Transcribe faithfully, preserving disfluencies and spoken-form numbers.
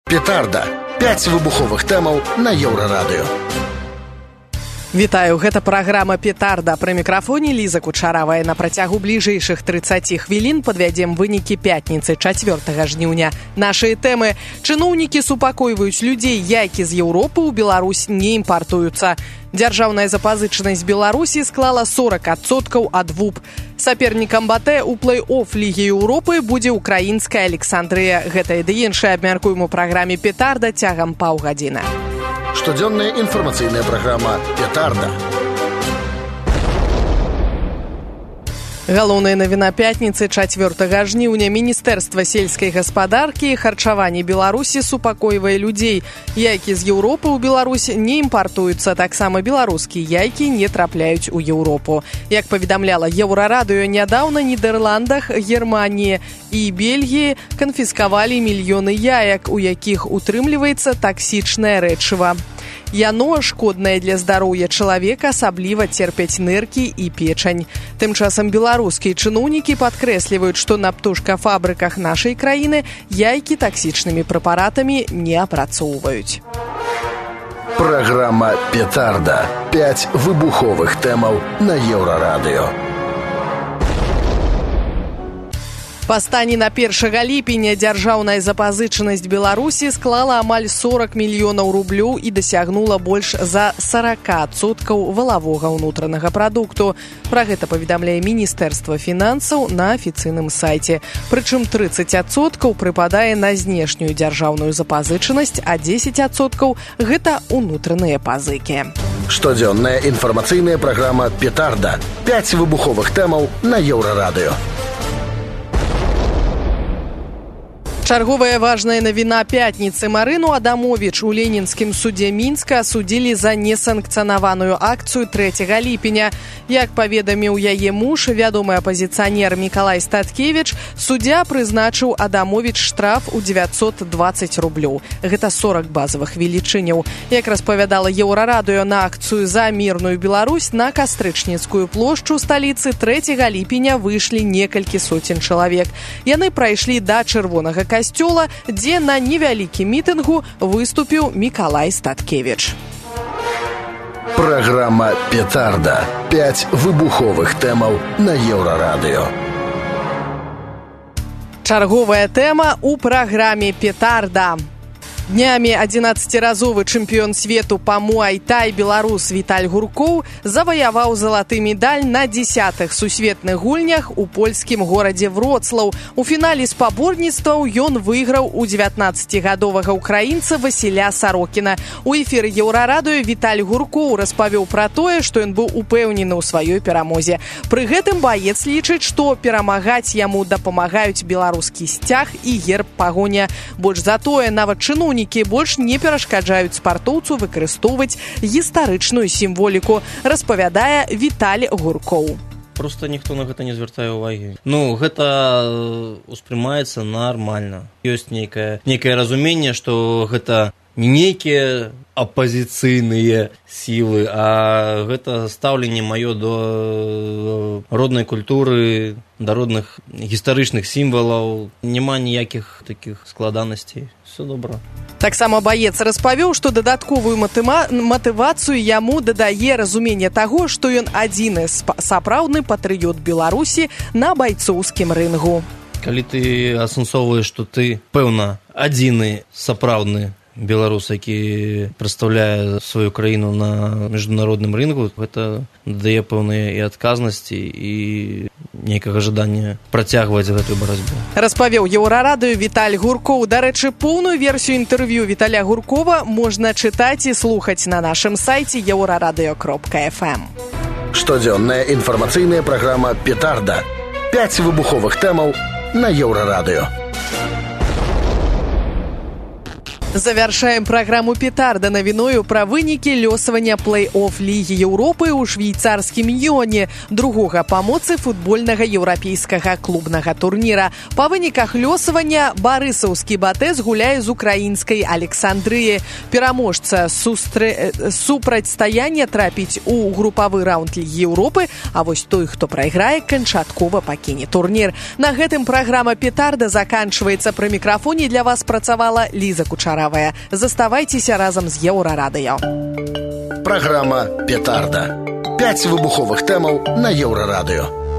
Петарда. пяць выбуховых тэмаў на Еўрарадыё. Вітаю, гэта праграма «Петарда». Пры мікрафоне Ліза Кучаравая. На працягу бліжэйшых трыццаці хвілін падвядзем вынікі пятніцы чацвёртага жніўня. Нашыя тэмы. Чыноўнікі супакойваюць людзей, яйкі з Еўропы ў Беларусь не імпартуюцца. Дзяржаўная запазычанасць Беларусі склала сорок адсоткаў ад ВУП. Сапернікам БАТЭ ў плэй-оф Лігі Еўропы будзе украінская Александрыя. Гэта і ды іншае абмяркуем у праграме «Петарда» цягам паўгадзіны. Штодзённая інфармацыйная праграма «Петарда». Галоўная навіна пятніцы чацвёртага жніўня. Міністэрства сельскай гаспадаркі і харчавання Беларусі супакойвае людзей. Яйкі з Еўропы ў Беларусь не імпартуюцца. Таксама беларускія яйкі не трапляюць у Еўропу. Як паведамляла Еўрарадыё, нядаўна Нідерландах, Германіі і Бельгіі канфіскавалі мільёны яек, у якіх утрымліваецца таксічнае рэчыва. Яно шкоднае для здароўя чалавека, асабліва церпяць ныркі і печань. Тым часам беларускія чыноўнікі падкрэсліваюць, што на птушкафабрыках нашай краіны яйкі таксічнымі прэпаратамі не апрацоўваюць. Праграма «Петарда». пяць выбуховых тэмаў на Еўрарадыё. Па стане на першага ліпеня дзяржаўная запазычанасць Беларусі склала амаль сорок мільёнаў рублёў і дасягнула больш за сорок адсоткаў валавога ўнутранага прадукту. Пра гэта паведамляе Міністэрства фінансаў на афіцыйным сайце. Прычым трыццаць адсоткаў прыпадае на знешнюю дзяржаўную запазычанасць, а дзесяць адсоткаў гэта ўнутраныя пазыкі. Штодзённая інфармацыйная праграма «Петарда». пяць выбуховых тэмаў на Еўрарадыё. Чарговая важная навіна пятніцы. Марыну Адамовіч у Ленінскім судзе Мінска асудзілі за несанкцыянаваную акцыю трэцяга ліпеня. Як паведаміў яе муж, вядомы апазіцыянер Мікалай Статкевіч, суддзя прызначыў Адамовіч штраф у дзевяцьсот дваццаць рублёў. Гэта сорок базавых велічыняў. Як распавядала Еўрарадыё, на акцыю за мірную Беларусь на Кастрычніцкую плошчу сталіцы трэцяга ліпеня выйшлі некалькі соцень чалавек. Яны прайшлі да Чырвонага касцёла, дзе на невялікім мітынгу выступіў Мікалай Статкевіч. Праграма «Петарда». пяць выбуховых тэмаў на Еўрарадыё. Чарговая тэма ў праграме «Петарда». Днямі адзінаццаціразовы чэмпіён свету па муай-тай беларус Віталь Гуркоў заваяваў залаты медаль на дзесятых сусветных гульнях у польскім горадзе Вроцлаў. У фінале спаборніцтваў ён выйграў у дзевятнаццацігадовага ўкраінца Васіля Сарокіна. У эфіры Еўрарадыё Віталь Гуркоў распавёў пра тое, што ён быў упэўнены ў сваёй перамозе. Пры гэтым баец лічыць, што перамагаць яму дапамагаюць беларускі сцяг і герб пагоня. Больш за тое, нават чыноўнікі больш не перашкаджаюць спартоўцу выкарыстоўваць гістарычную сімволіку, распавядае Віталь Гуркоў. Просто ніхто на гэта не звяртае ўвагі. Ну, гэта ўспрымаецца нармальна. Ёсць нейкае, нейкае разуменне, што гэта не нейкія апазіцыйныя сілы, а гэта стаўленне маё до роднай культуры, да родных гістарычных сімвалаў. Няма ніякіх такіх складанасцей. Все добра. Таксама баец распавёў, што дадатковую матыма... матывацыю яму дадае разуменне таго, што ён адзіны сапраўдны патрыёт Беларусі на байцоўскім рынгу. Калі ты асэнсоўваеш, што ты, пэўна, адзіны сапраўдны беларус, які прадстаўляе сваю краіну на міжнародным рынгу, гэта дае пэўныя і адказнасці, і нейкага жадання працягваць гэтую барацьбу. Распавёў Еўрарадыё Віталь Гуркоў. Дарэчы, поўную версію інтэрв'ю Віталя Гуркова можна чытаць і слухаць на нашым сайце еўрарадыё кропка эф эм. Штодзённая інфармацыйная праграма «Петарда». пяць выбуховых тэмаў на Еўрарадыё. Завяршаем праграму «Петарда» навіною пра вынікі лёсавання плэй-оф Лігі Еўропы ў швейцарскім Лёне, другога па моцы футбольнага еўрапейскага клубнага турніра. Па выніках лёсавання барысаўскі БАТЭ згуляе з украінскай Александрыі. Пераможца сустрэ... супрацьстаяння трапіць у групавы раунд Лігі Еўропы, а вось той, хто прайграе, канчаткова пакіне турнір. На гэтым праграма «Петарда» заканчваецца. Пры мікрафоне для вас працавала Ліза Кучаравая. гонаравая. Заставайцеся разам з Еўрарадыё. Праграма «Петарда». Пяць выбуховых тэмаў на Еўрарадыё.